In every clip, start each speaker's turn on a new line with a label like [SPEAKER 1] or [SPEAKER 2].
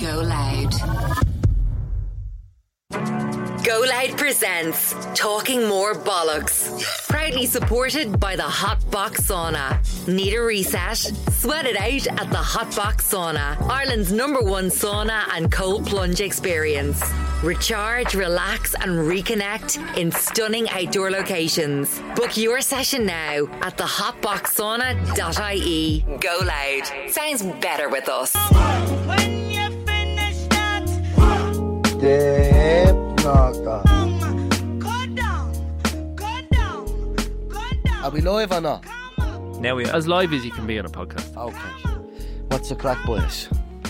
[SPEAKER 1] Go Loud. Go Loud presents Talking More Bollocks. Proudly supported by the Hot Box Sauna. Need a reset? Sweat it out at the Hot Box Sauna, Ireland's #1 sauna and cold plunge experience. Recharge, relax and reconnect in stunning outdoor locations. Book your session now at thehotboxsauna.ie. Go Loud. Sounds better with us.
[SPEAKER 2] When you finish that, go down.
[SPEAKER 3] Are we live or not?
[SPEAKER 4] Now we are as live as you can be on a podcast.
[SPEAKER 3] Okay. What's the crack, boys?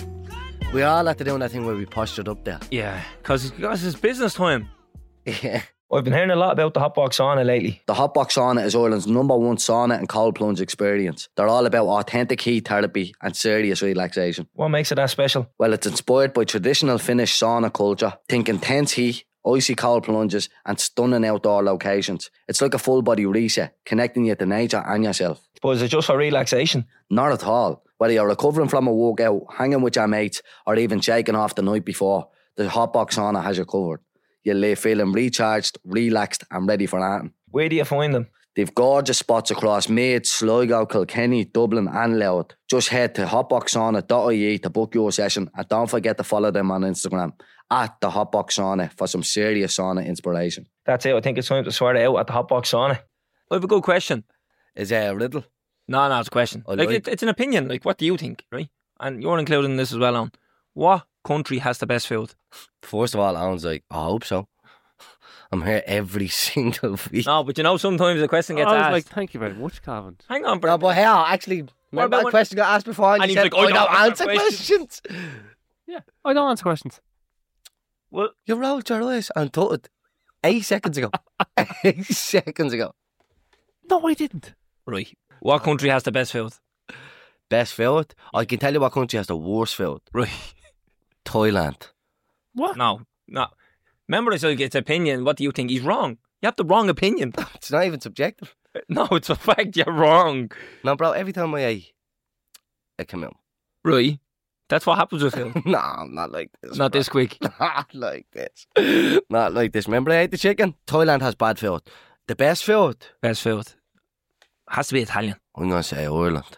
[SPEAKER 3] We all had to do that thing where we postured up there.
[SPEAKER 4] Yeah, because it's business time.
[SPEAKER 3] Yeah.
[SPEAKER 5] I've been hearing a lot about the Hot Box Sauna lately.
[SPEAKER 3] The Hot Box Sauna is Ireland's #1 sauna and cold plunge experience. They're all about authentic heat therapy and serious relaxation.
[SPEAKER 5] What makes it that special?
[SPEAKER 3] Well, it's inspired by traditional Finnish sauna culture. Think intense heat, icy cold plunges and stunning outdoor locations. It's like a full body reset, connecting you to nature and yourself.
[SPEAKER 5] But is it just for relaxation?
[SPEAKER 3] Not at all. Whether you're recovering from a workout, hanging with your mates or even shaking off the night before, the Hot Box Sauna has you covered. You'll leave feeling recharged, relaxed and ready for anything.
[SPEAKER 5] Where do you find them?
[SPEAKER 3] They've gorgeous spots across Meath, Sligo, Kilkenny, Dublin and Louth. Just head to hotboxsauna.ie to book your session and don't forget to follow them on Instagram at the Hot Box Sauna for some serious sauna inspiration.
[SPEAKER 5] That's it. I think it's time to sort it out at the Hot Box Sauna.
[SPEAKER 4] I have a good question.
[SPEAKER 3] Is it a riddle?
[SPEAKER 4] No, it's a question. It's an opinion. Like, what do you think, right? And you're included in this as well, Owen. What country has the best food?
[SPEAKER 3] First of all, Alan's like, I hope so. I'm here every single week.
[SPEAKER 4] No, but you know, sometimes the question gets
[SPEAKER 6] I was
[SPEAKER 4] asked.
[SPEAKER 6] like, thank you very much, Calvin.
[SPEAKER 4] Hang on, bro.
[SPEAKER 3] No, but how? Actually, remember that question got asked before and
[SPEAKER 4] And
[SPEAKER 3] you
[SPEAKER 4] he was
[SPEAKER 3] said,
[SPEAKER 4] like,
[SPEAKER 3] I don't answer questions.
[SPEAKER 6] Yeah, I don't answer questions.
[SPEAKER 4] Well,
[SPEAKER 3] You rolled your eyes and thought it 8 seconds ago. 8 seconds ago.
[SPEAKER 6] No, I didn't.
[SPEAKER 4] right. What country has the best food?
[SPEAKER 3] Best food? I can tell you what country has the worst food.
[SPEAKER 4] Right.
[SPEAKER 3] Thailand.
[SPEAKER 6] What?
[SPEAKER 4] No. Remember, it's like, it's opinion. What do you think? He's wrong. You have the wrong opinion.
[SPEAKER 3] It's not even subjective.
[SPEAKER 4] No, it's a fact. You're wrong.
[SPEAKER 3] No, bro, every time I ate, it came out.
[SPEAKER 4] Right. That's what happens with Phil.
[SPEAKER 3] No, not like this.
[SPEAKER 4] Not
[SPEAKER 3] bro.
[SPEAKER 4] this quick.
[SPEAKER 3] Not like this. Not like this. Remember I ate the chicken? Thailand has bad food. The best food?
[SPEAKER 4] Best food. Has to be Italian.
[SPEAKER 3] I'm going to say Ireland.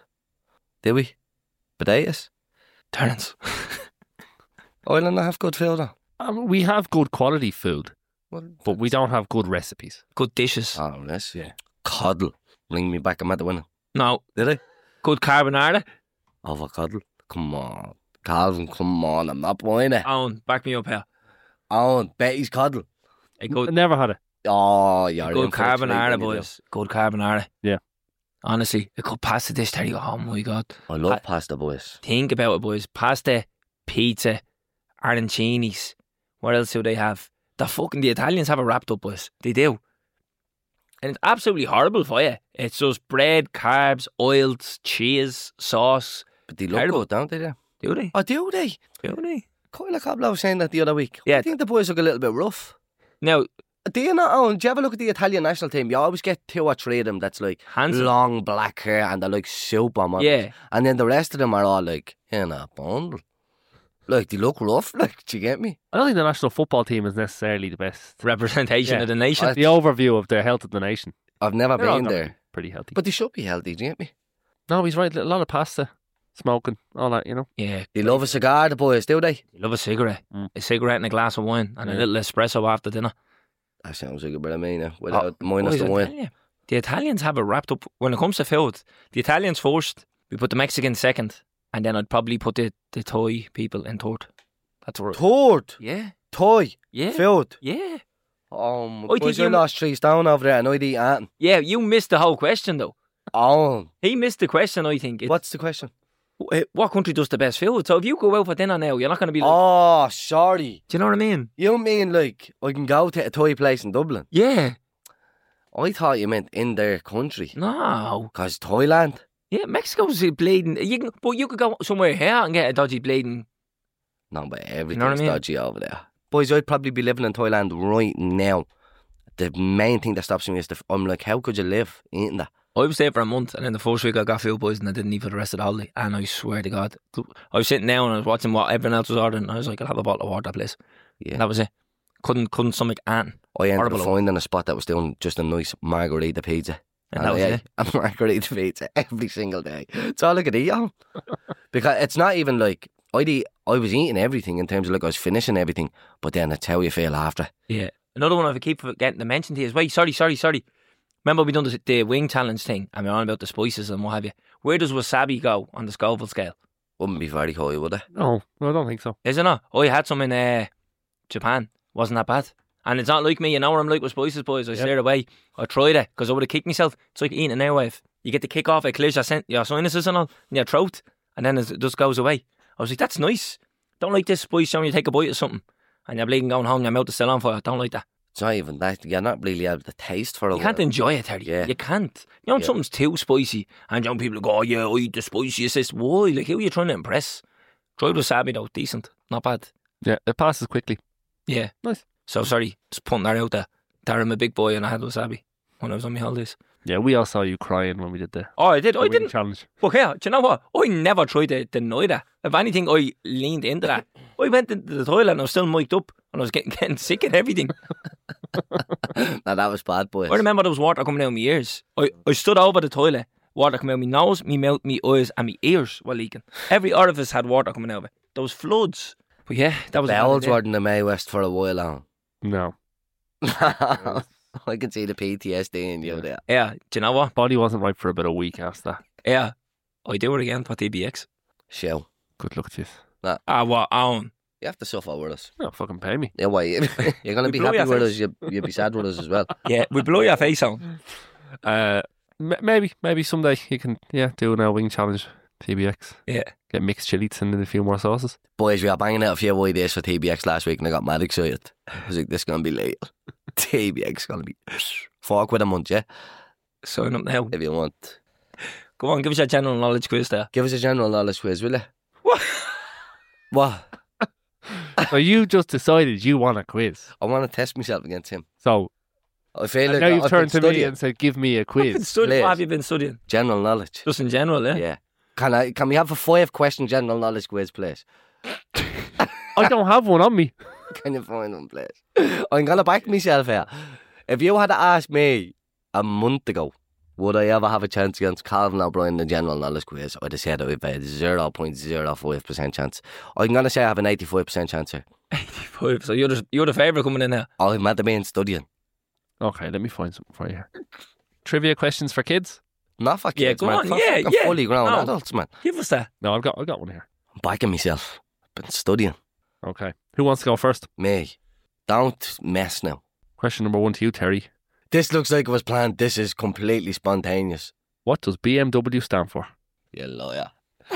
[SPEAKER 3] Do we? Potatoes?
[SPEAKER 4] Turns.
[SPEAKER 3] Ireland don't have good food though.
[SPEAKER 6] We have good quality food,
[SPEAKER 3] Well,
[SPEAKER 6] but we don't have good recipes.
[SPEAKER 4] Good dishes.
[SPEAKER 3] oh, this, yeah. Coddle. Bring me back. I'm at the winner.
[SPEAKER 4] No.
[SPEAKER 3] Did I?
[SPEAKER 4] Good carbonara.
[SPEAKER 3] Avocado. Come on. Calvin, come on. I'm not buying it.
[SPEAKER 4] Owen, back me up here.
[SPEAKER 3] Oh, Betty's Coddle.
[SPEAKER 4] A
[SPEAKER 6] I
[SPEAKER 4] good,
[SPEAKER 6] never had it.
[SPEAKER 3] Oh, you're
[SPEAKER 4] good
[SPEAKER 3] in for a treat
[SPEAKER 4] carbonara,
[SPEAKER 3] when you do.
[SPEAKER 4] boys. Good carbonara.
[SPEAKER 6] Yeah.
[SPEAKER 4] Honestly, a good pasta dish. There you go. Oh my God.
[SPEAKER 3] I love pasta, boys.
[SPEAKER 4] Think about it, boys. Pasta, pizza, arancinis. What else do they have? The Italians have it wrapped up, boys. They do. And it's absolutely horrible for you. It's just bread, carbs, oils, cheese, sauce.
[SPEAKER 3] But they look
[SPEAKER 4] Terrible.
[SPEAKER 3] good, don't they? There?
[SPEAKER 4] Do they?
[SPEAKER 3] Oh, do they?
[SPEAKER 4] Do they?
[SPEAKER 3] Kyle Cobbler was saying that the other week.
[SPEAKER 4] Yeah.
[SPEAKER 3] I think the boys look a little bit rough.
[SPEAKER 4] Now,
[SPEAKER 3] Do you not, Owen? Do you ever look at the Italian national team? You always get 2 or 3 of them that's like
[SPEAKER 4] handsome.
[SPEAKER 3] long black hair and they're like supermodels.
[SPEAKER 4] Yeah.
[SPEAKER 3] And then the rest of them are all like, in a bundle. Like, they look rough, like, do you get me?
[SPEAKER 6] I don't think the national football team is necessarily the best.
[SPEAKER 4] Representation
[SPEAKER 6] Yeah.
[SPEAKER 4] of the nation.
[SPEAKER 3] I-
[SPEAKER 6] The overview of the health of the nation.
[SPEAKER 3] I've never
[SPEAKER 6] They're all
[SPEAKER 3] been
[SPEAKER 6] not
[SPEAKER 3] there.
[SPEAKER 6] Pretty healthy.
[SPEAKER 3] But they should be healthy, do you get me?
[SPEAKER 6] No, he's right. A lot of pasta, smoking, all that, you know.
[SPEAKER 4] Yeah.
[SPEAKER 3] They love a cigar, the boys, do they?
[SPEAKER 4] You love a cigarette. A cigarette and a glass of wine and a
[SPEAKER 3] Yeah.
[SPEAKER 4] little espresso after dinner.
[SPEAKER 3] That sounds like a bit of me now, without minus
[SPEAKER 4] Boys,
[SPEAKER 3] the
[SPEAKER 4] I
[SPEAKER 3] wine.
[SPEAKER 4] tell you, the Italians have it wrapped up. When it comes to food, the Italians first, we put the Mexicans second, and then I'd probably put the Thai people in third. That's right.
[SPEAKER 3] Third,
[SPEAKER 4] Yeah.
[SPEAKER 3] toy,
[SPEAKER 4] Yeah.
[SPEAKER 3] food.
[SPEAKER 4] Yeah.
[SPEAKER 3] Oh,
[SPEAKER 4] I
[SPEAKER 3] boys,
[SPEAKER 4] think
[SPEAKER 3] I
[SPEAKER 4] you-
[SPEAKER 3] lost 3 stone over there and I'd eat anything.
[SPEAKER 4] Yeah, you missed the whole question, though.
[SPEAKER 3] Oh,
[SPEAKER 4] He missed the question, I think.
[SPEAKER 3] what's the question?
[SPEAKER 4] What country does the best food? So if you go out for dinner now, you're not going to be like,
[SPEAKER 3] Oh, sorry.
[SPEAKER 4] do you know what I mean?
[SPEAKER 3] You mean like I can go to a toy place in Dublin?
[SPEAKER 4] Yeah.
[SPEAKER 3] I thought you meant in their country.
[SPEAKER 4] No.
[SPEAKER 3] Because Thailand.
[SPEAKER 4] Yeah, Mexico's bleeding. But you could go somewhere here and get a dodgy bleeding.
[SPEAKER 3] No, but everything's
[SPEAKER 4] what I mean?
[SPEAKER 3] dodgy over there. Boys, I'd probably be living in Thailand right now. The main thing that stops me is I'm like, how could you live eating that?
[SPEAKER 4] I was there for a month, and then the first week I got food poisoning. I didn't eat for the rest of the holiday, and I swear to God, I was sitting down and I was watching what everyone else was ordering, and I was like, I'll have a bottle of water, please.
[SPEAKER 3] Yeah.
[SPEAKER 4] And that was it. Couldn't stomach anything.
[SPEAKER 3] I ended up
[SPEAKER 4] Horrible.
[SPEAKER 3] finding a spot that was doing just a nice margarita pizza.
[SPEAKER 4] And that was
[SPEAKER 3] I
[SPEAKER 4] it.
[SPEAKER 3] ate a margarita pizza every single day. It's all I could eat on. Because it's not even like, I was eating everything in terms of like I was finishing everything, but then it's how you feel after.
[SPEAKER 4] Yeah. Another one I keep forgetting to mention to you is, wait, sorry. Remember we done the wing challenge thing, and we're on about the spices and what have you. Where does wasabi go on the Scoville scale?
[SPEAKER 3] Wouldn't be very high, would it?
[SPEAKER 6] No, I don't think so.
[SPEAKER 4] Is it not? I had some in Japan. Wasn't that bad? And it's not like me, you know what I'm like with spices, boys. I steered away. I tried it because I would have kicked myself. It's like eating an airwave. You get the kick off, it clears your sinuses and all in your throat, and then it just goes away. I was like, that's nice. Don't like this spice when you take a bite of something and you're bleeding going home, your mouth is still on fire. Don't like that.
[SPEAKER 3] It's not even that. You're not really able to taste for a
[SPEAKER 4] You
[SPEAKER 3] while.
[SPEAKER 4] can't enjoy it, Terry.
[SPEAKER 3] Yeah.
[SPEAKER 4] You can't. You know, when
[SPEAKER 3] Yeah.
[SPEAKER 4] something's too spicy and young people go, oh yeah, I eat the spiciest. This. Why? Like, who are you trying to impress? Tried wasabi though, decent. Not bad.
[SPEAKER 6] Yeah, it passes quickly.
[SPEAKER 4] Yeah.
[SPEAKER 6] Nice.
[SPEAKER 4] So sorry, just putting that out there. That I'm a big boy and I had wasabi when I was on my holidays.
[SPEAKER 6] Yeah, we all saw you crying when we did the
[SPEAKER 4] Oh, I did. I
[SPEAKER 6] wing
[SPEAKER 4] didn't.
[SPEAKER 6] challenge.
[SPEAKER 4] Well, yeah, do you know what? I never tried to deny that. If anything, I leaned into that. I went into the toilet and I was still mic'd up and I was getting sick and everything.
[SPEAKER 3] Now that was bad, boys.
[SPEAKER 4] I remember there was water coming out of my ears. I stood over the toilet, water coming out of my nose, my mouth, my eyes and my ears were leaking. Every orifice had water coming out of it. There was floods. But yeah, that was a bad
[SPEAKER 3] Bowels
[SPEAKER 4] idea.
[SPEAKER 3] were in the May West for a while on.
[SPEAKER 6] No.
[SPEAKER 3] I can see the PTSD in you there.
[SPEAKER 4] Yeah, do you know what?
[SPEAKER 6] Body wasn't right for about a week after that.
[SPEAKER 4] Yeah, I do it again for TBX.
[SPEAKER 3] Show.
[SPEAKER 6] Good luck to you.
[SPEAKER 4] Ah, what? Own.
[SPEAKER 3] You have to suffer with us.
[SPEAKER 6] No, fucking pay me.
[SPEAKER 3] Yeah, why? You're going to
[SPEAKER 4] We
[SPEAKER 3] be
[SPEAKER 4] blow
[SPEAKER 3] happy
[SPEAKER 4] your
[SPEAKER 3] with
[SPEAKER 4] face.
[SPEAKER 3] us. You'll be sad with us as well.
[SPEAKER 4] Yeah, we blow your face on.
[SPEAKER 6] Maybe someday you can, do a wing challenge. TBX.
[SPEAKER 4] Yeah.
[SPEAKER 6] Get mixed chilies and then a few more sauces.
[SPEAKER 3] Boys, we were banging out a few ideas for TBX last week and I got mad excited. I was like, this is going to be late. TBX is going to be fork with a month, yeah?
[SPEAKER 4] Sign up now.
[SPEAKER 3] If you want.
[SPEAKER 4] Go on, give us your general knowledge quiz there.
[SPEAKER 3] Give us a general knowledge quiz, will you?
[SPEAKER 4] What?
[SPEAKER 3] What?
[SPEAKER 6] So you just decided you want a quiz.
[SPEAKER 3] I want to test myself against him.
[SPEAKER 6] So
[SPEAKER 3] I feel like
[SPEAKER 6] now you've
[SPEAKER 3] I've
[SPEAKER 6] turned
[SPEAKER 3] been
[SPEAKER 6] to me
[SPEAKER 3] studying
[SPEAKER 6] and said, give me a quiz.
[SPEAKER 4] What
[SPEAKER 3] Please.
[SPEAKER 4] have you been studying?
[SPEAKER 3] general knowledge.
[SPEAKER 4] Just in general, yeah?
[SPEAKER 3] Yeah. Can we have a 5-question general knowledge quiz, please?
[SPEAKER 6] I don't have one on me.
[SPEAKER 3] Can you find one, please? I'm going to back myself here. If you had to ask me a month ago, would I ever have a chance against Calvin O'Brien in the general knowledge quiz, I'd have said I would have a 0.05% chance. I'm going to say I have an 85% chance here.
[SPEAKER 4] 85. So you're the favourite coming in there.
[SPEAKER 3] I'm at the main studying.
[SPEAKER 6] Okay, let me find something for you here. Trivia questions for kids?
[SPEAKER 3] Not for
[SPEAKER 4] Yeah,
[SPEAKER 3] kids,
[SPEAKER 4] go
[SPEAKER 3] man.
[SPEAKER 4] on.
[SPEAKER 3] For
[SPEAKER 4] Yeah,
[SPEAKER 3] fucking
[SPEAKER 4] yeah.
[SPEAKER 3] fully grown
[SPEAKER 4] No.
[SPEAKER 3] adults, man.
[SPEAKER 4] Give us that.
[SPEAKER 6] No, I've got one here.
[SPEAKER 3] I'm backing myself. Been studying.
[SPEAKER 6] Okay. Who wants to go first?
[SPEAKER 3] Me. Don't mess now.
[SPEAKER 6] Question number 1 to you, Terry.
[SPEAKER 3] This looks like it was planned. This is completely spontaneous.
[SPEAKER 6] What does BMW stand for?
[SPEAKER 3] You liar.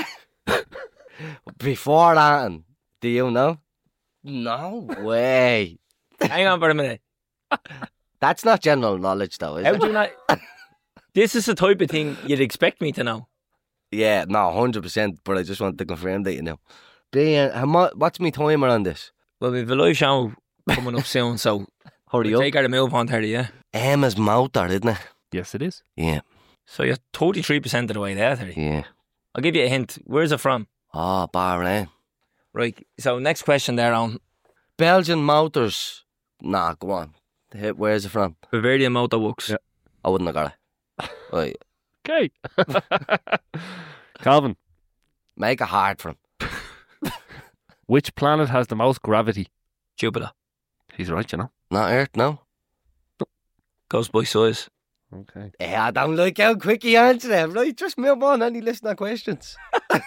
[SPEAKER 3] Before that, do you know? No way.
[SPEAKER 4] Hang on for a minute.
[SPEAKER 3] That's not general knowledge, though, is
[SPEAKER 4] How
[SPEAKER 3] it?
[SPEAKER 4] do you not... This is the type of thing you'd expect me to know.
[SPEAKER 3] Yeah, no, 100%. But I just want to confirm that you know. What's my timer on this?
[SPEAKER 4] Well, we've a live show coming up soon, so
[SPEAKER 3] Hurry
[SPEAKER 4] we'll
[SPEAKER 3] up.
[SPEAKER 4] take her to move on, Terry, yeah?
[SPEAKER 3] Emma's motor, isn't it?
[SPEAKER 6] Yes, it is.
[SPEAKER 3] Yeah,
[SPEAKER 4] So you're 33% of the way there, Terry.
[SPEAKER 3] yeah.
[SPEAKER 4] I'll give you a hint. Where's it from?
[SPEAKER 3] Oh, Bahrain.
[SPEAKER 4] Right, so next question there on
[SPEAKER 3] Belgian Motors. Nah, go on. Where's it from?
[SPEAKER 4] Bavarian Motor Works.
[SPEAKER 6] Yeah.
[SPEAKER 3] I wouldn't have got it. Right.
[SPEAKER 6] Okay. Calvin,
[SPEAKER 3] Make it hard for him.
[SPEAKER 6] which planet has the most gravity?
[SPEAKER 4] Jupiter.
[SPEAKER 6] He's right, you know.
[SPEAKER 3] Not Earth, no.
[SPEAKER 4] Goes by size.
[SPEAKER 6] Okay.
[SPEAKER 3] Yeah, I don't like how quick you answer them. Right, just move on. Any listener questions?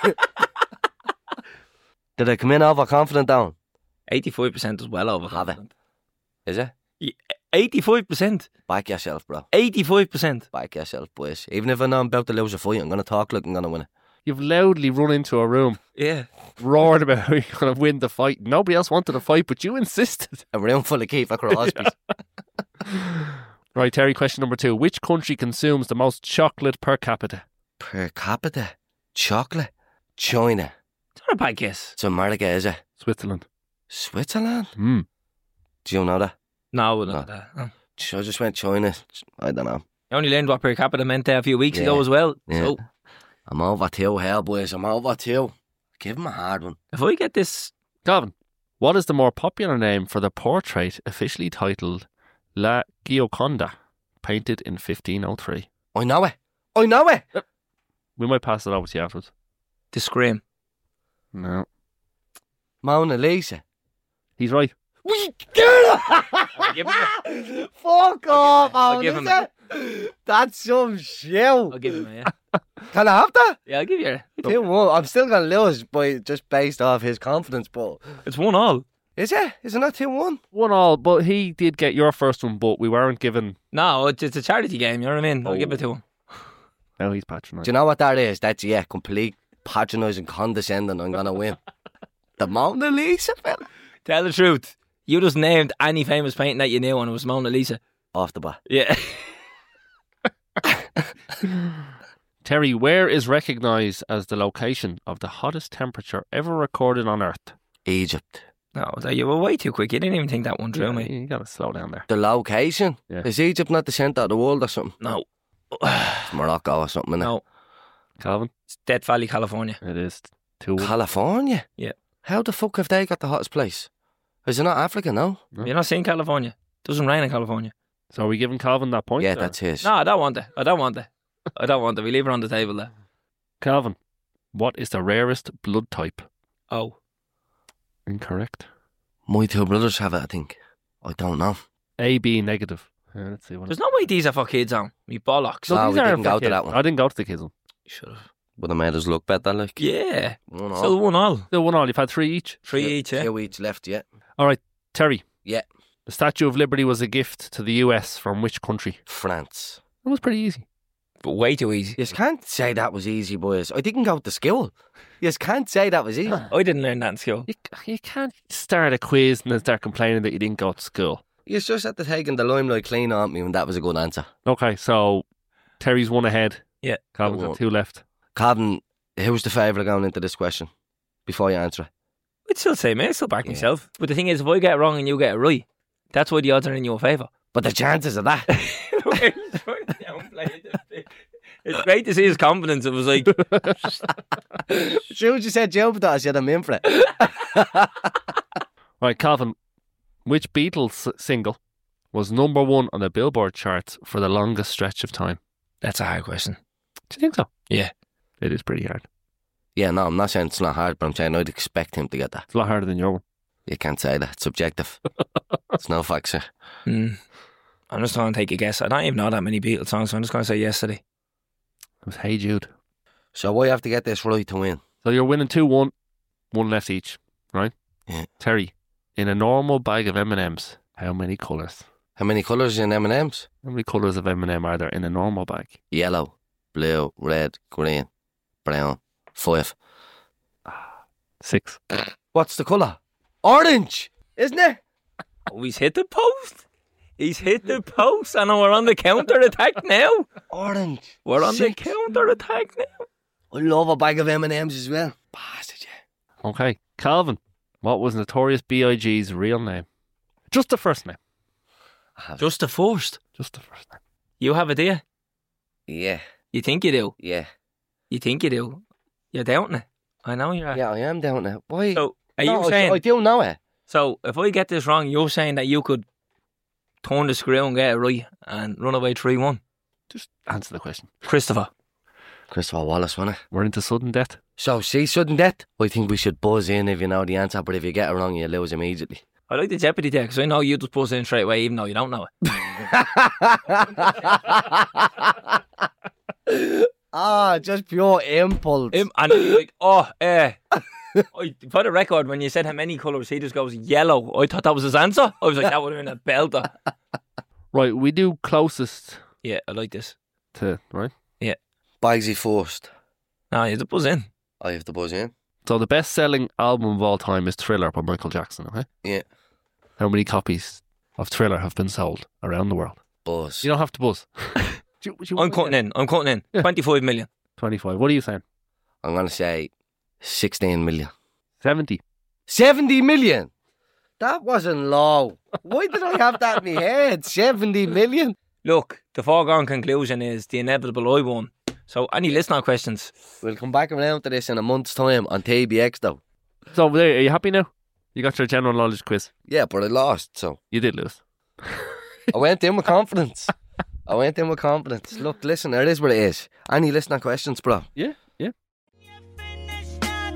[SPEAKER 3] Did I come in overconfident down?
[SPEAKER 4] 85% is well over.
[SPEAKER 3] Have it. Is it?
[SPEAKER 4] 85%.
[SPEAKER 3] Back yourself, bro.
[SPEAKER 4] 85%.
[SPEAKER 3] Back yourself, boys. Even if I know I'm about to lose a fight, I'm going to talk like I'm going to win it.
[SPEAKER 6] You've loudly run into a room,
[SPEAKER 4] Yeah.
[SPEAKER 6] roared about how you're going to win the fight. Nobody else wanted a fight, but you insisted.
[SPEAKER 3] A room full of Keith Crosby's.
[SPEAKER 6] Right, Terry, question number 2. Which country consumes the most chocolate per capita?
[SPEAKER 3] Per capita. Chocolate. China.
[SPEAKER 4] It's not a bad guess.
[SPEAKER 3] It's America, is it?
[SPEAKER 6] Switzerland.
[SPEAKER 3] Switzerland?
[SPEAKER 6] Hmm.
[SPEAKER 3] Do you know that?
[SPEAKER 4] No,
[SPEAKER 3] No.
[SPEAKER 4] not that. No.
[SPEAKER 3] I just went China. I don't know.
[SPEAKER 4] You only learned what per capita meant there a few weeks ago as well.
[SPEAKER 3] Yeah.
[SPEAKER 4] So
[SPEAKER 3] I'm over 2 here, boys. I'm over 2. Give him a hard one.
[SPEAKER 4] if I get this,
[SPEAKER 6] Calvin, what is the more popular name for the portrait officially titled La Gioconda, painted in 1503?
[SPEAKER 3] I know it. I know it.
[SPEAKER 6] We might pass it over to you afterwards.
[SPEAKER 4] the scream.
[SPEAKER 6] No.
[SPEAKER 3] Mona Lisa.
[SPEAKER 6] He's right.
[SPEAKER 3] We get
[SPEAKER 4] I'll give him
[SPEAKER 3] it. Fuck off,
[SPEAKER 4] I'll give
[SPEAKER 3] Mona Lisa. That's some shit.
[SPEAKER 4] I'll give him a yeah.
[SPEAKER 3] Can I have that?
[SPEAKER 4] Yeah, I'll give you it.
[SPEAKER 3] 2-1. I'm still going to lose just based off his confidence, but...
[SPEAKER 4] It's 1-1.
[SPEAKER 3] Is it? Is it not 2-1?
[SPEAKER 6] 1-1, but he did get your first one, but we weren't given...
[SPEAKER 4] No, it's a charity game, you know what I mean? I'll give it to him.
[SPEAKER 6] Now he's
[SPEAKER 3] Do
[SPEAKER 6] patronising.
[SPEAKER 3] you know what that is? That's, complete patronising, condescending. I'm going to win. The Mona Lisa, fella.
[SPEAKER 4] Tell the truth. You just named any famous painting that you knew and it was Mona Lisa.
[SPEAKER 3] Off the bat.
[SPEAKER 4] Yeah.
[SPEAKER 6] Terry, where is recognised as the location of the hottest temperature ever recorded on Earth?
[SPEAKER 3] Egypt.
[SPEAKER 4] No, you were way too quick. You didn't even think that one through, mate.
[SPEAKER 6] You got to slow down there.
[SPEAKER 3] The location?
[SPEAKER 6] Yeah.
[SPEAKER 3] Is Egypt not the centre of the world or something?
[SPEAKER 4] No.
[SPEAKER 3] It's Morocco or something, innit?
[SPEAKER 4] No.
[SPEAKER 6] Calvin?
[SPEAKER 4] It's Death Valley, California.
[SPEAKER 6] It is 2-1.
[SPEAKER 3] California?
[SPEAKER 4] Yeah.
[SPEAKER 3] How the fuck have they got the hottest place? Is it not Africa, no?
[SPEAKER 4] You're not seeing California. Doesn't rain in California.
[SPEAKER 6] So are we giving Calvin that point?
[SPEAKER 3] Yeah,
[SPEAKER 6] or-
[SPEAKER 3] that's his.
[SPEAKER 4] No, I don't want it. I don't want it. We leave her on the table there.
[SPEAKER 6] Calvin, what is the rarest blood type?
[SPEAKER 4] Oh.
[SPEAKER 6] Incorrect.
[SPEAKER 3] My 2 brothers have it, I think. I don't know.
[SPEAKER 6] AB negative. Let's see. What
[SPEAKER 4] There's no way these are for kids on. Me bollocks.
[SPEAKER 3] No,
[SPEAKER 6] these
[SPEAKER 3] we
[SPEAKER 6] aren't
[SPEAKER 3] didn't go
[SPEAKER 6] for
[SPEAKER 3] to
[SPEAKER 6] kids.
[SPEAKER 3] that one.
[SPEAKER 6] I didn't go to the kids one.
[SPEAKER 4] Should have.
[SPEAKER 3] Would have made us look better, like.
[SPEAKER 4] Yeah.
[SPEAKER 3] 1-1.
[SPEAKER 4] Still 1-1.
[SPEAKER 6] Still 1-1. You've had 3 each.
[SPEAKER 4] 3 each, yeah.
[SPEAKER 3] 2 each left, yeah.
[SPEAKER 6] All right, Terry.
[SPEAKER 3] Yeah.
[SPEAKER 6] The Statue of Liberty was a gift to the US from which country?
[SPEAKER 3] France.
[SPEAKER 6] It was pretty easy.
[SPEAKER 4] But way too easy.
[SPEAKER 3] You can't say that was easy, boys. I didn't go to school. You can't say that was easy.
[SPEAKER 4] I didn't learn that in school.
[SPEAKER 6] You can't start a quiz and then start complaining that you didn't go to school.
[SPEAKER 3] You just had to take the limelight clean on me, and that was a good answer.
[SPEAKER 6] Okay, so Terry's 1 ahead.
[SPEAKER 4] Yeah.
[SPEAKER 6] Calvin's got 2 left.
[SPEAKER 3] Calvin, who's the favourite going into this question? Before you answer it.
[SPEAKER 4] I'd still say, mate. I'd still back myself. But the thing is, if I get it wrong and you get it right, that's why the odds are in your favour.
[SPEAKER 3] But the chances of that.
[SPEAKER 4] It's great to see his confidence. It was like,
[SPEAKER 3] As soon as you said Joe, I said I'm in for it.
[SPEAKER 6] Right, Calvin, which Beatles single was number 1 on the Billboard charts for the longest stretch of time?
[SPEAKER 4] that's a hard question.
[SPEAKER 6] Do you think so?
[SPEAKER 4] Yeah.
[SPEAKER 6] It is pretty hard.
[SPEAKER 3] Yeah, no, I'm not saying it's not hard, but I'm saying I'd expect him to get that.
[SPEAKER 6] It's a lot harder than your one.
[SPEAKER 3] You can't say that. It's subjective. It's no facts here.
[SPEAKER 4] I'm just trying to take a guess. I don't even know that many Beatles songs, so I'm just going to say yesterday.
[SPEAKER 6] It was Hey Jude.
[SPEAKER 3] So I have to get this right to win.
[SPEAKER 6] So you're winning 2-1, 1 left each, right?
[SPEAKER 3] Yeah.
[SPEAKER 6] Terry, in a normal bag of M&Ms, how many colours?
[SPEAKER 3] How many colours in M&Ms?
[SPEAKER 6] How many colours of M&M are there in a normal bag?
[SPEAKER 3] Yellow, blue, red, green, brown. 5.
[SPEAKER 6] 6.
[SPEAKER 3] What's the colour? Orange, isn't it?
[SPEAKER 4] Oh, he's hit the post. He's hit the post, and we're on the counter attack now.
[SPEAKER 3] Orange.
[SPEAKER 4] We're on the
[SPEAKER 3] 6.
[SPEAKER 4] counter attack now.
[SPEAKER 3] I love a bag of M&Ms as well. Bastard, yeah.
[SPEAKER 6] Okay, Calvin, what was Notorious B.I.G.'s real name? Just the first name.
[SPEAKER 4] Just the first.
[SPEAKER 6] Just the first name.
[SPEAKER 4] You have a dear.
[SPEAKER 3] Yeah,
[SPEAKER 4] You think you do.
[SPEAKER 3] yeah.
[SPEAKER 4] You think you do. You're doubting it. I know you're.
[SPEAKER 3] Yeah, I am down there. Why?
[SPEAKER 4] So are
[SPEAKER 3] No,
[SPEAKER 4] you saying?
[SPEAKER 3] I do know it.
[SPEAKER 4] So if I get this wrong, you're saying that you could turn the screw and get it right and run away 3-1.
[SPEAKER 6] Just answer the question.
[SPEAKER 4] Christopher.
[SPEAKER 3] Christopher Wallace, wasn't it?
[SPEAKER 6] We're into sudden death.
[SPEAKER 3] So, see, sudden death? I think we should buzz in if you know the answer, but if you get it wrong, you lose immediately.
[SPEAKER 4] I like the Jeopardy there because I know you just buzz in straight away even though you don't know it.
[SPEAKER 3] Just pure impulse.
[SPEAKER 4] And you're like, for the record, when you said how many colours, he just goes yellow. I thought that was his answer. I was like, that would have been a belter.
[SPEAKER 6] Right, we do closest
[SPEAKER 4] Yeah, I like this.
[SPEAKER 6] to, right?
[SPEAKER 3] Bagsy first.
[SPEAKER 4] No, you just buzz in.
[SPEAKER 3] I have to buzz in.
[SPEAKER 6] So the best-selling album of all time is Thriller by Michael Jackson, okay?
[SPEAKER 3] Yeah.
[SPEAKER 6] How many copies of Thriller have been sold around the world?
[SPEAKER 3] Buzz.
[SPEAKER 6] You don't have to buzz.
[SPEAKER 4] I'm cutting in.
[SPEAKER 6] Yeah.
[SPEAKER 4] 25 million.
[SPEAKER 6] 25. What are you saying?
[SPEAKER 3] I'm going to say 16 million.
[SPEAKER 6] 70.
[SPEAKER 3] 70 million? That wasn't low. Why did I have that in my head? 70 million?
[SPEAKER 4] Look, the foregone conclusion is the inevitable I won. So, any listener questions?
[SPEAKER 3] We'll come back around to this in a month's time on TBX though.
[SPEAKER 6] So, there, are you happy now? You got your general knowledge quiz.
[SPEAKER 3] Yeah, but I lost, so
[SPEAKER 6] You did lose.
[SPEAKER 3] I went in with confidence. Look, listen, it is what it is. Any listener questions, bro?
[SPEAKER 6] Yeah.
[SPEAKER 2] Finish that.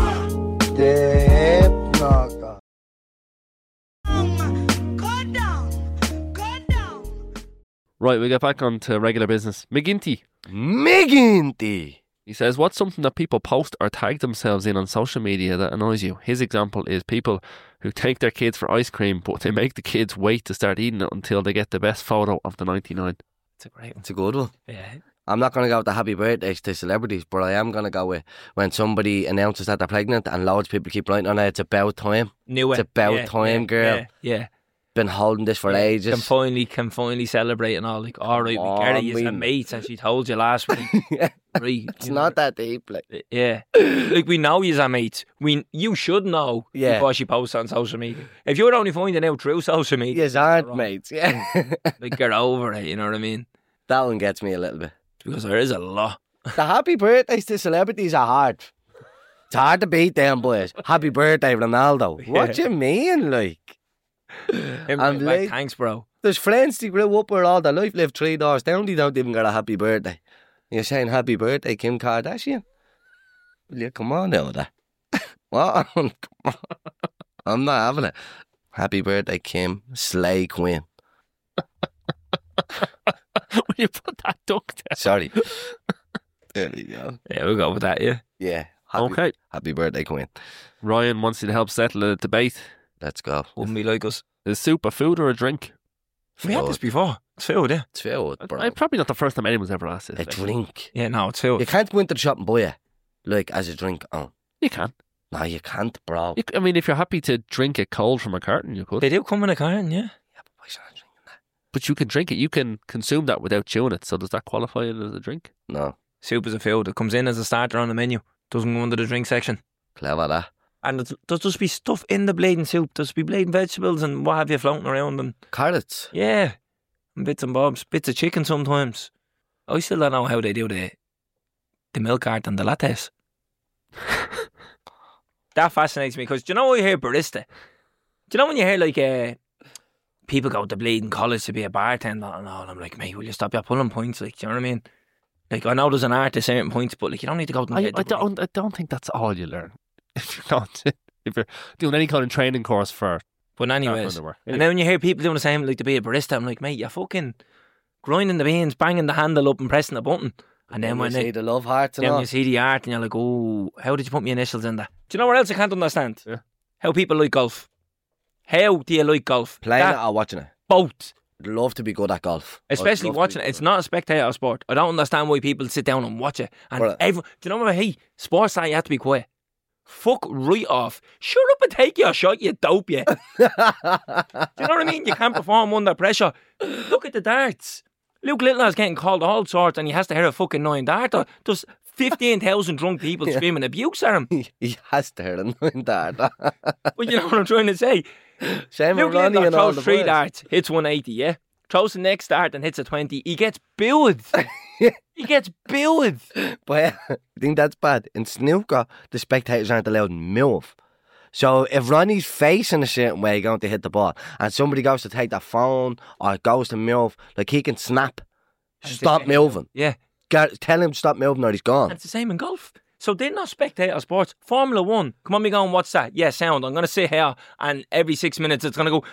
[SPEAKER 2] Go down.
[SPEAKER 6] Right, we get back on to regular business. McGinty.
[SPEAKER 3] McGinty.
[SPEAKER 6] He says, what's something that people post or tag themselves in on social media that annoys you? His example is people who take their kids for ice cream, but they make the kids wait to start eating it until they get the best photo of the 99.
[SPEAKER 4] It's a great one.
[SPEAKER 3] It's a good one.
[SPEAKER 4] Yeah.
[SPEAKER 3] I'm not going to go with the happy birthdays to celebrities, but I am going to go with when somebody announces that they're pregnant and loads of people keep writing on it, it's about time.
[SPEAKER 4] Knew it.
[SPEAKER 3] It's about time, girl.
[SPEAKER 4] Yeah.
[SPEAKER 3] Been holding this for ages.
[SPEAKER 4] Can finally celebrate and all. Like, all right, we get it. You're mates, and she told you last week. Right.
[SPEAKER 3] It's not that deep. Like.
[SPEAKER 4] Yeah. Like, we know you're mates. You should know before she posts on social media. If you're only finding out through social media,
[SPEAKER 3] Yes, aren't mates. Yeah.
[SPEAKER 4] like, get over it, you know what I mean?
[SPEAKER 3] That one gets me a little bit.
[SPEAKER 4] Because there is a lot.
[SPEAKER 3] The happy birthdays to celebrities are hard. It's hard to beat them, boys. Happy birthday, Ronaldo. What you mean, like?
[SPEAKER 4] I'm like, thanks, bro.
[SPEAKER 3] There's friends they grew up with all their life, live 3 doors down, they don't even get a happy birthday. You're saying happy birthday, Kim Kardashian? Will you come on now with that? What? Come on. I'm not having it. Happy birthday, Kim. Slay Queen.
[SPEAKER 6] Will you put that duck there?
[SPEAKER 3] Sorry. There you go.
[SPEAKER 4] Yeah, we'll go with that, yeah.
[SPEAKER 3] Yeah.
[SPEAKER 6] Okay.
[SPEAKER 3] Happy birthday, Queen.
[SPEAKER 6] Ryan wants you to help settle a debate.
[SPEAKER 3] Let's go.
[SPEAKER 4] Wouldn't be like us.
[SPEAKER 6] Is soup a food or a drink?
[SPEAKER 4] We had this before. It's food, yeah.
[SPEAKER 3] It's food, bro.
[SPEAKER 6] Probably not the first time anyone's ever asked this.
[SPEAKER 3] A drink.
[SPEAKER 4] Yeah, no, it's food.
[SPEAKER 3] You can't go into the shop and buy it, like, as a drink. Oh.
[SPEAKER 6] You can.
[SPEAKER 3] No, you can't, bro.
[SPEAKER 6] I mean, if you're happy to drink it cold from a carton, you could.
[SPEAKER 4] They do come in a carton, yeah.
[SPEAKER 3] Yeah, but why should I drink that?
[SPEAKER 6] But you can drink it. You can consume that without chewing it. So does that qualify it as a drink?
[SPEAKER 3] No.
[SPEAKER 4] Soup is a food. It comes in as a starter on the menu. Doesn't go under the drink section.
[SPEAKER 3] Clever, that.
[SPEAKER 4] And there's just be stuff in the bleeding soup. There's be bleeding vegetables and what have you floating around. And
[SPEAKER 3] Carrots.
[SPEAKER 4] yeah, and bits and bobs. Bits of chicken sometimes. I still don't know how they do the milk art and the lattes. That fascinates me because do you know when you hear barista? Do you know when you hear like people go to bleeding college to be a bartender and all? I'm like, mate, will you stop your pulling points? Like, do you know what I mean? Like, I know there's an art to certain points, but like, you don't need to go to
[SPEAKER 6] I don't think that's all you learn. If you're doing any kind of training course for.
[SPEAKER 4] But anyways, and then when you hear people doing the same, like to be a barista, I'm like, mate, you're fucking grinding the beans, banging the handle up and pressing the button. And then when
[SPEAKER 3] you see the love hearts and all.
[SPEAKER 4] you see the art and you're like, oh, how did you put my initials in that? Do you know what else I can't understand?
[SPEAKER 6] Yeah.
[SPEAKER 4] How people like golf. How do you like golf?
[SPEAKER 3] Playing it or watching it?
[SPEAKER 4] Both.
[SPEAKER 3] I'd love to be good at golf.
[SPEAKER 4] Especially watching it. It's not a spectator sport. I don't understand why people sit down and watch it. And
[SPEAKER 3] Right.
[SPEAKER 4] do you know what I hate? Sports that you have to be quiet. Fuck right off. Shut up and take your shot, you dope, you. Do you know what I mean? You can't perform under pressure. Look at the darts. Luke Littler's getting called all sorts and he has to hit a fucking 9 darter. There's 15,000 drunk people screaming abuse at him.
[SPEAKER 3] He has to hit a 9 dart.
[SPEAKER 4] But you know what I'm trying to say?
[SPEAKER 3] Same with
[SPEAKER 4] Luke
[SPEAKER 3] Ronnie
[SPEAKER 4] Littler
[SPEAKER 3] and all
[SPEAKER 4] throws
[SPEAKER 3] the
[SPEAKER 4] 3
[SPEAKER 3] boys.
[SPEAKER 4] darts, hits 180, yeah? Throws the next dart and hits a 20. He gets booed. He gets booed.
[SPEAKER 3] But I think that's bad. In snooker, the spectators aren't allowed to move. So if Ronnie's facing a certain way going to hit the ball and somebody goes to take their phone or goes to move, like he can snap. Stop moving.
[SPEAKER 4] Yeah.
[SPEAKER 3] Tell him to stop moving or he's gone.
[SPEAKER 4] And it's the same in golf. So they're not spectator sports. Formula 1. Come on, me go and watch that. Yeah, sound. I'm going to sit here and every 6 minutes it's going to go...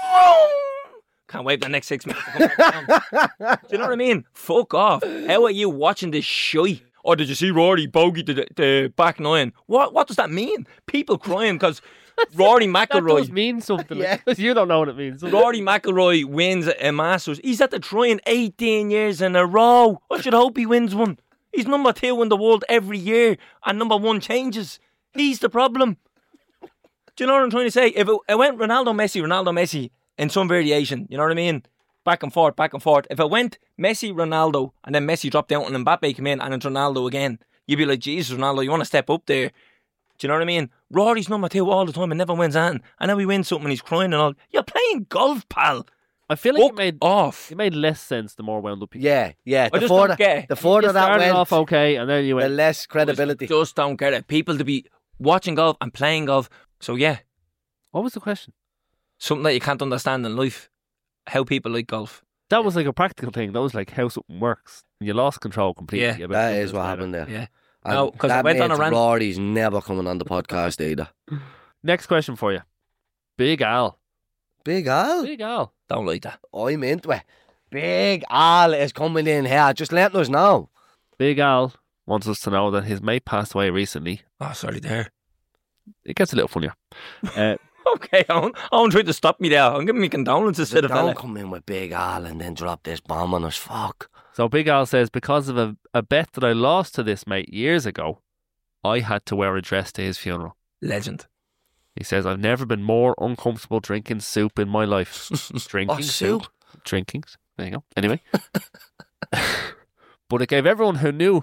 [SPEAKER 4] Can't wait for the next 6 minutes to come back down. Do you know what I mean? Fuck off. How are you watching this shite? Or did you see Rory bogey the back 9? What does that mean? People crying because Rory
[SPEAKER 6] That
[SPEAKER 4] McIlroy...
[SPEAKER 6] does mean something. You don't know what it means.
[SPEAKER 4] Rory McIlroy wins a Masters. He's at the trying 18 years in a row. I should hope he wins one. He's number 2 in the world every year and number 1 changes. He's the problem. Do you know what I'm trying to say? If it went Ronaldo, Messi in some variation, you know what I mean? Back and forth. If it went Messi, Ronaldo and then Messi dropped out and Mbappe came in and it's Ronaldo again, you'd be like, Jesus, Ronaldo, you want to step up there? Do you know what I mean? Rory's number 2 all the time and never wins anything. And now he wins something and he's crying and all. You're playing golf, pal.
[SPEAKER 6] I feel like
[SPEAKER 4] Fuck off.
[SPEAKER 6] it made less sense the more wound up you
[SPEAKER 3] Yeah.
[SPEAKER 4] I
[SPEAKER 3] The
[SPEAKER 4] just
[SPEAKER 3] further,
[SPEAKER 4] don't get it.
[SPEAKER 3] the further
[SPEAKER 6] You
[SPEAKER 3] that
[SPEAKER 6] started
[SPEAKER 3] went,
[SPEAKER 6] off okay, and then you
[SPEAKER 3] the
[SPEAKER 6] went.
[SPEAKER 3] less credibility.
[SPEAKER 4] Just don't get it. People to be watching golf and playing golf. So yeah,
[SPEAKER 6] What was the question?
[SPEAKER 4] something that you can't understand in life. How people like golf.
[SPEAKER 6] That was like a practical thing. That was like how something works. You lost control completely.
[SPEAKER 4] Yeah.
[SPEAKER 6] about
[SPEAKER 3] That
[SPEAKER 6] something
[SPEAKER 3] is what
[SPEAKER 6] that's
[SPEAKER 3] happened there.
[SPEAKER 4] Yeah.
[SPEAKER 3] And
[SPEAKER 4] No, 'cause I
[SPEAKER 3] that
[SPEAKER 4] went on a
[SPEAKER 3] means
[SPEAKER 4] rant.
[SPEAKER 3] Rory's never coming on the podcast either.
[SPEAKER 6] Next question for you. Big Al.
[SPEAKER 3] Big Al,
[SPEAKER 6] Big Al.
[SPEAKER 4] Don't like that.
[SPEAKER 3] I'm into it. Big Al is coming in here. Just letting us know.
[SPEAKER 6] Big Al wants us to know that his mate passed away recently.
[SPEAKER 4] Oh, sorry there.
[SPEAKER 6] It gets a little funnier.
[SPEAKER 4] Okay, Owen tried to stop me there. I'm giving me condolences to the
[SPEAKER 3] Don't
[SPEAKER 4] fella.
[SPEAKER 3] come in with Big Al and then drop this bomb on us. Fuck.
[SPEAKER 6] So Big Al says, because of a bet that I lost to this mate years ago, I had to wear a dress to his funeral.
[SPEAKER 4] Legend.
[SPEAKER 6] He says, I've never been more uncomfortable drinking soup in my life. Drinking
[SPEAKER 3] Oh, soup?
[SPEAKER 6] Drinking. There you go. Anyway. But it gave everyone who knew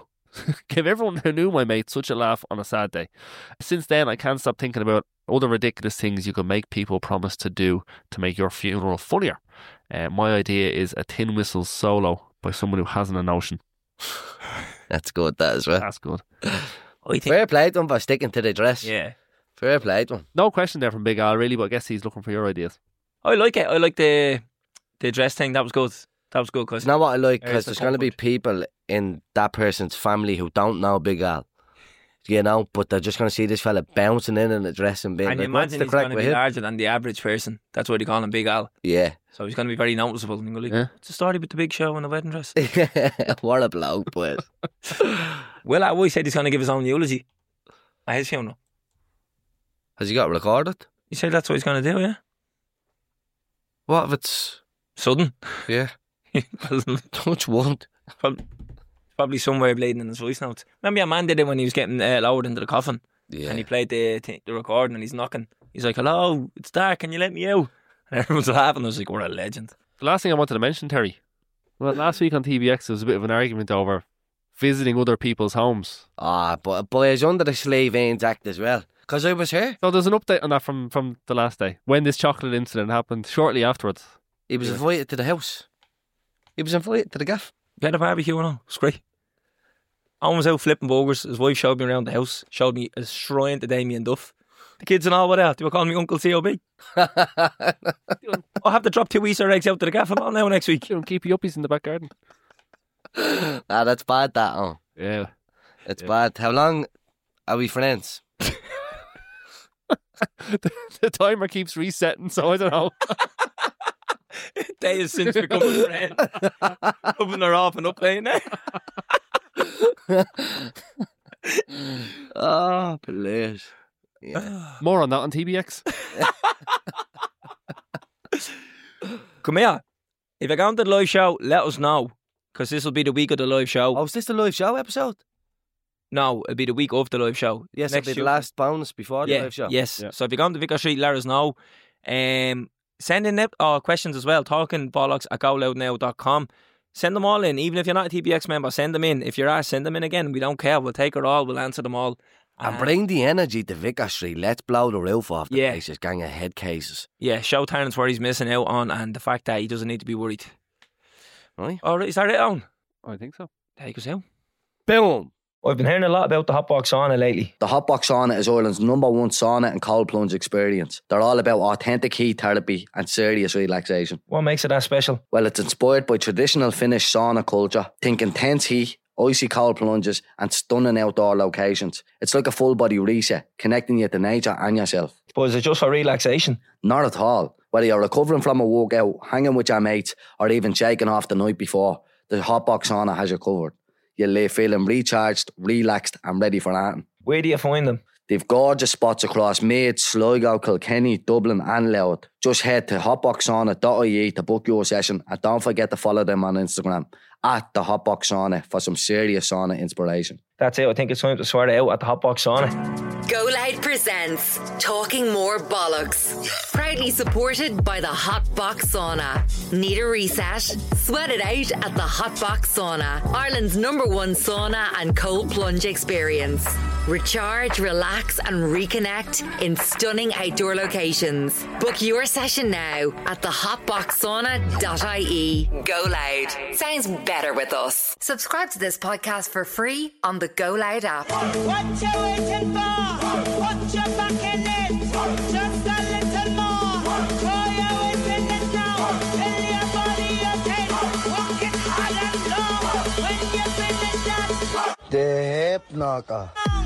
[SPEAKER 6] my mate such a laugh on a sad day. Since then, I can't stop thinking about other ridiculous things you can make people promise to do to make your funeral funnier. My idea is a tin whistle solo by someone who hasn't a notion.
[SPEAKER 3] That's good, that as well.
[SPEAKER 6] That's good.
[SPEAKER 4] I think.
[SPEAKER 3] Fair play to him for sticking to the dress.
[SPEAKER 4] Yeah.
[SPEAKER 3] Fair play to him.
[SPEAKER 6] No question there from Big Al, really, but I guess he's looking for your ideas.
[SPEAKER 4] I like it. I like the dress thing. That was good. That was good because
[SPEAKER 3] It's not what I like, because
[SPEAKER 4] There's
[SPEAKER 3] there's
[SPEAKER 4] the
[SPEAKER 3] going to be
[SPEAKER 4] comfort.
[SPEAKER 3] people in that person's family who don't know Big Al. You know, but they're just going to see this fella bouncing in a dress and being
[SPEAKER 4] and you
[SPEAKER 3] like, what's
[SPEAKER 4] imagine
[SPEAKER 3] the
[SPEAKER 4] he's
[SPEAKER 3] crack
[SPEAKER 4] going to
[SPEAKER 3] with
[SPEAKER 4] be
[SPEAKER 3] him?
[SPEAKER 4] larger than the average person. That's why they call him Big Al.
[SPEAKER 3] Yeah.
[SPEAKER 4] So he's going to be very noticeable. And you go like,
[SPEAKER 6] Yeah.
[SPEAKER 4] what's the story with the big show and the wedding dress?
[SPEAKER 3] What a bloke, boys.
[SPEAKER 4] Well, I always said he's going to give his own eulogy at his funeral.
[SPEAKER 3] Has he got it recorded?
[SPEAKER 4] You said that's what he's going to do, yeah?
[SPEAKER 3] What if it's...
[SPEAKER 4] Sudden.
[SPEAKER 3] Yeah. Touch wood.
[SPEAKER 4] Probably somewhere bleeding in his voice notes. Remember your man did it when he was getting lowered into the coffin
[SPEAKER 3] Yeah.
[SPEAKER 4] and he played the recording and he's knocking. He's like, hello, it's dark, can you let me out? And everyone's laughing. I was like, what a legend.
[SPEAKER 6] The last thing I wanted to mention, Terry, well, last week on TBX there was a bit of an argument over visiting other people's homes.
[SPEAKER 3] But boys, under the sleeve Ains act as well. Because I was here.
[SPEAKER 6] So there's an update on that from the last day, when this chocolate incident happened shortly afterwards.
[SPEAKER 3] He was invited to the house. He was invited to the gaff.
[SPEAKER 4] We had a barbecue and all. It was great. Owen was out flipping burgers. His wife showed me around the house. Showed me a shrine to Damien Duff. The kids and all were there. They were calling me Uncle COB. I'll have to drop 2 Easter eggs out to the gaff about now next week.
[SPEAKER 6] You know, keep your uppies in the back garden.
[SPEAKER 3] That's bad, that. Oh.
[SPEAKER 6] Yeah.
[SPEAKER 3] It's bad. How long are we friends?
[SPEAKER 6] The timer keeps resetting, so I don't know.
[SPEAKER 4] Day has since become a friend. Rubbing her off and up playing there.
[SPEAKER 3] Oh, please. Yeah.
[SPEAKER 6] More on that on TBX.
[SPEAKER 4] Come here. If you're going to the live show, let us know. Because this will be the week of the live show.
[SPEAKER 3] Oh, is this the live show episode?
[SPEAKER 4] No, it'll be the week of the live show.
[SPEAKER 3] Yes,
[SPEAKER 4] Next
[SPEAKER 3] it'll be the
[SPEAKER 4] Tuesday.
[SPEAKER 3] last bonus before the live show.
[SPEAKER 4] Yes.
[SPEAKER 6] Yeah.
[SPEAKER 4] So if you're going to Vicar Street, let us know. Send in questions as well. talkingbollocks@goloudnow.com. Send them all in. Even if you're not a TBX member, send them in. If you're asked, send them in again. We don't care. We'll take it all. We'll answer them all.
[SPEAKER 3] And bring the energy to Vicar Street. Let's blow the roof off the
[SPEAKER 4] Yeah.
[SPEAKER 3] place. This gang of head cases.
[SPEAKER 4] Yeah, show Terence where he's missing out on and the fact that he doesn't need to be worried.
[SPEAKER 3] Right?
[SPEAKER 4] All right, is that it, Owen?
[SPEAKER 6] I think so.
[SPEAKER 4] Take us out.
[SPEAKER 3] Boom.
[SPEAKER 5] I've been hearing a lot about the hotbox sauna lately.
[SPEAKER 3] The Hotbox Sauna is Ireland's #1 sauna and cold plunge experience. They're all about authentic heat therapy and serious relaxation.
[SPEAKER 5] What makes it that special?
[SPEAKER 3] Well, it's inspired by traditional Finnish sauna culture. Think intense heat, icy cold plunges and stunning outdoor locations. It's like a full body reset, connecting you to nature and yourself.
[SPEAKER 5] But is it just for relaxation?
[SPEAKER 3] Not at all. Whether you're recovering from a workout, hanging with your mates, or even shaking off the night before, the Hotbox Sauna has you covered. You'll leave feeling recharged, relaxed and ready for anything.
[SPEAKER 5] Where do you find them?
[SPEAKER 3] They've gorgeous spots across Meath, Sligo, Kilkenny, Dublin and Louth. Just head to hotboxsauna.ie to book your session and don't forget to follow them on Instagram at the Hotbox Sauna for some serious sauna inspiration.
[SPEAKER 5] That's it. I think it's time to sort it out at the hotbox sauna.
[SPEAKER 1] Go Loud presents Talking More Bollocks. Proudly supported by the Hot Box Sauna. Need a reset? Sweat it out at the Hot Box Sauna. Ireland's #1 sauna and cold plunge experience. Recharge, relax, and reconnect in stunning outdoor locations. Book your session now at thehotboxsauna.ie. Go Loud. Sounds better with us. Subscribe to this podcast for free on the Go Loud app.
[SPEAKER 2] What you waiting for? Put your back in it. Just a little more. Throw your weight in it now. Tell your body you're ten. Walk it hard and long. When you finish that,
[SPEAKER 3] The hip knocker.